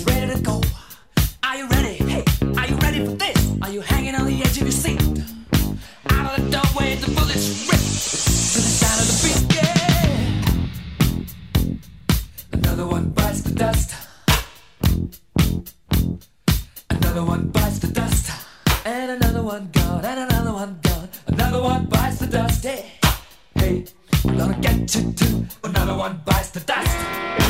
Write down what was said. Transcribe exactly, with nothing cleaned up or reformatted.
ready to go. Are you ready? Hey, are you ready for this? Are you hanging on the edge of your seat? Out of the doorway, the bullets rip to the sound of the beat. Yeah. Another one bites the dust. Another one bites the dust. And another one gone. And another one gone. Another one bites the dust. Hey, hey, I'm gonna get you too. Another one bites the dust.